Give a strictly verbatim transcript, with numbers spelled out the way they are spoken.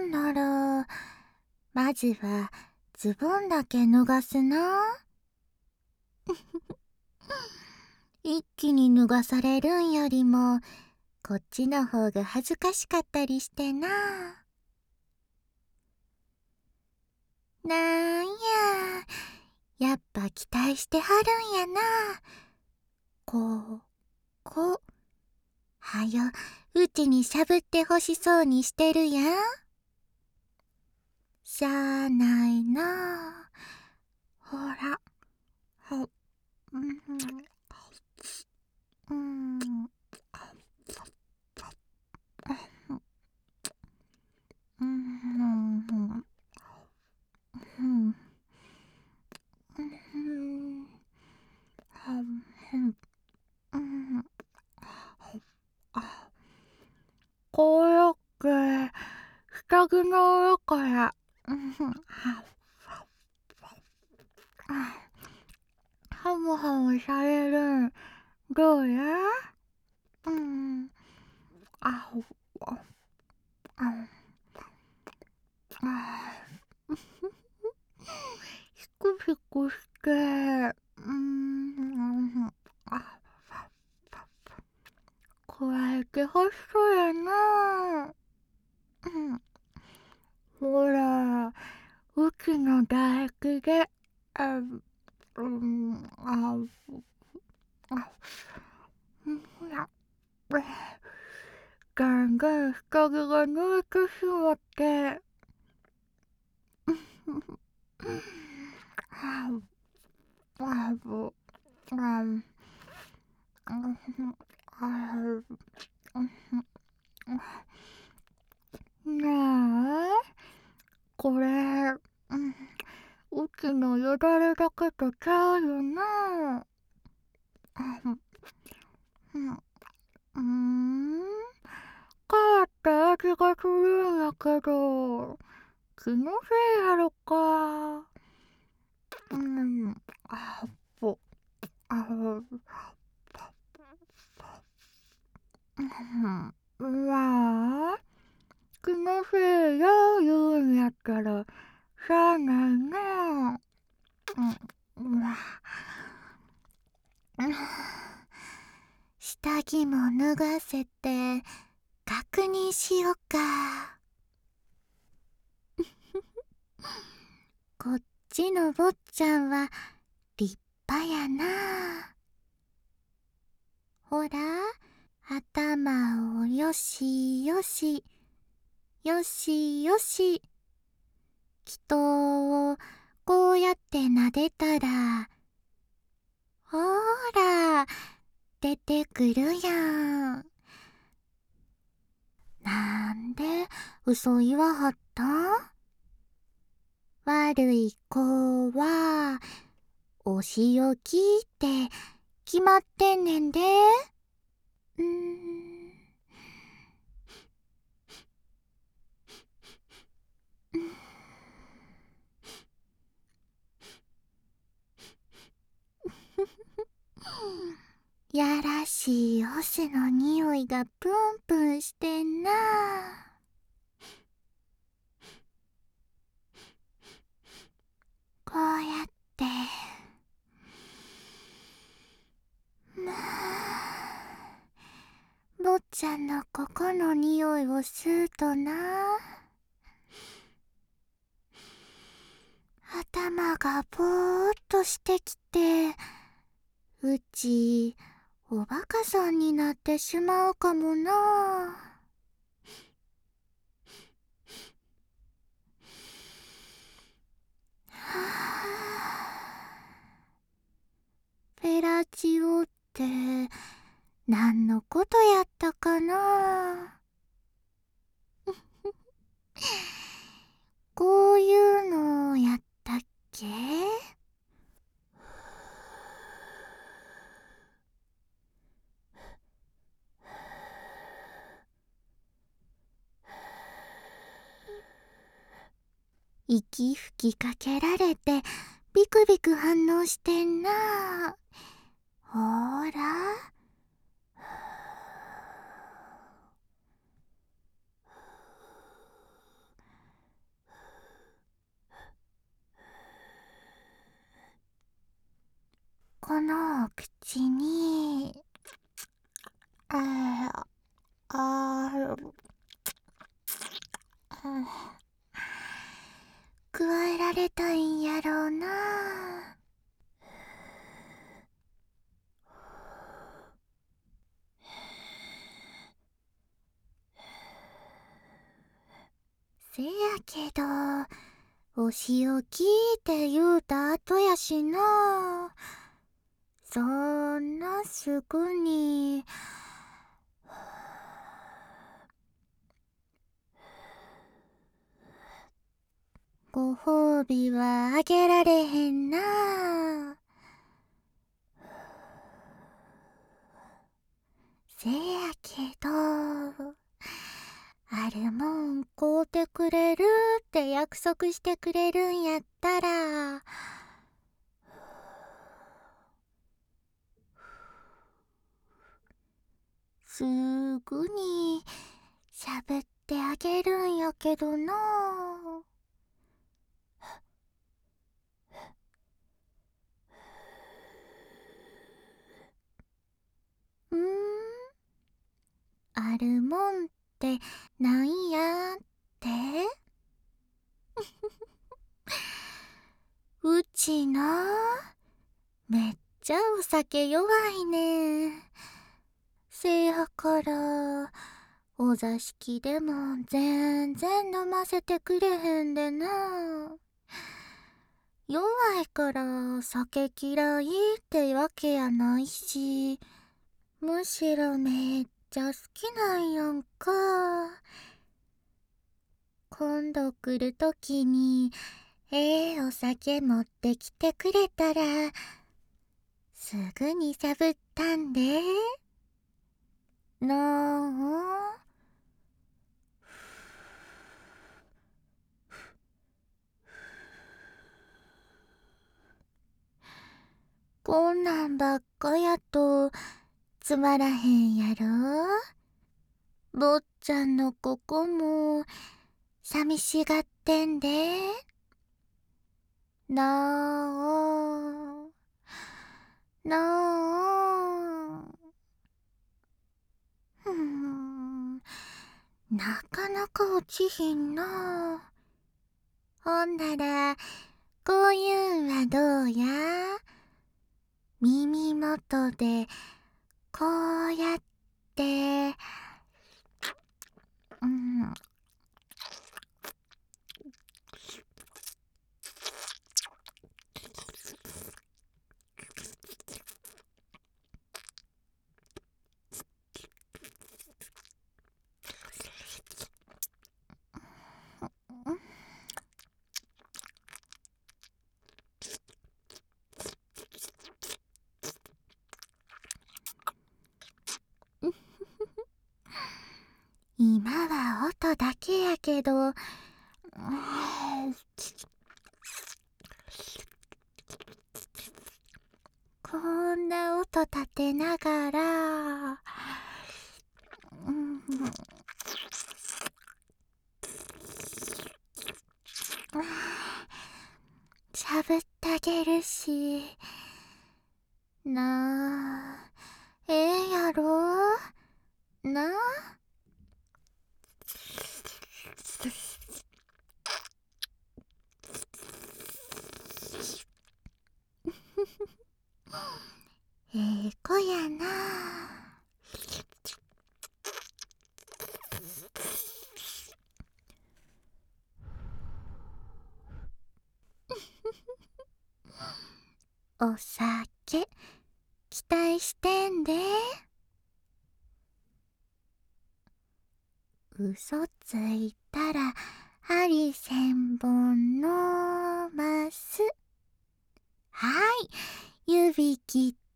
んだろう。まずはズボンだけ脱がすな。一気に脱がされるんよりもこっちの方が恥ずかしかったりしてな。なんや、やっぱ期待してはるんやな。ここはようちにしゃぶってほしそうにしてるやん。しゃあないな。ほら、ほ、うん、うん、うん、うん、うん、うん、こうやって、下着の上から、うん、ハムハムされるん、どうや？うん、あ、あ、あ、あ、シクシクして、うん、あ、加えてほしそうやな。うん、ほら、うちの唾液で、あ、うん、あ、あ、うん、や、ガンガン下着が抜いてしまって、あ、あ、ぶ、あ、あ、なあ、これ、うん、うちのよだれだけとちゃうよな。うん、うん、変わった味がするんやけど、気のせいやろか。うん、あ、ぼ、あ、うん、まあ、気のせいや言うんやったら、しゃあないな。うん、うわ、下着も脱がせて確認しよっか。こっちの坊ちゃんは立派やな。ほら、頭をよしよし、よしよし。人をこうやって撫でたら、ほら、出てくるやん。なんで嘘言わはった？悪い子は、お仕置きって決まってんねんで。うーん。やらしいオスの匂いがプンプンしてんな。こうやって、まあ、坊ちゃんのここの匂いを吸うとな、頭がぼーっとしてきて、うちおバカさんになってしまうかもな。はあ、ペラチオって何のことやったかな。こういうのやったっけ？息吹きかけられてビクビク反応してんな。ほーら。 このお口に、えー、あー、加えられたいんやろうな。せやけど、お仕置きって言うた後やしな。そんなすぐに。ご褒美はあげられへんな。せやけど、あるもん買うてくれるって約束してくれるんやったら、すぐに喋ってあげるんやけどな。んーあるもんってなんやって？うちな、めっちゃお酒弱いねん。せやから、お座敷でも全然飲ませてくれへんでな。弱いから酒嫌いってわけやないし、むしろめっちゃ好きなんやんか。今度来るときに、ええお酒持ってきてくれたら、すぐにしゃぶったんで。なあ。こんなんばっかやとつまらへんやろ。坊ちゃんのここも寂しがってんで。なあ。なあ。うーん。なかなか落ちひんな。ほんなら、こういうんはどうや？耳元で、こうやって、うん。今は音だけやけど、こんな音立てながら、うん、しゃぶってあげるし、なあ、ええやろなあ。ええ子やな。お酒、期待してんで。嘘ついたら、針千本のます。はい、指切っ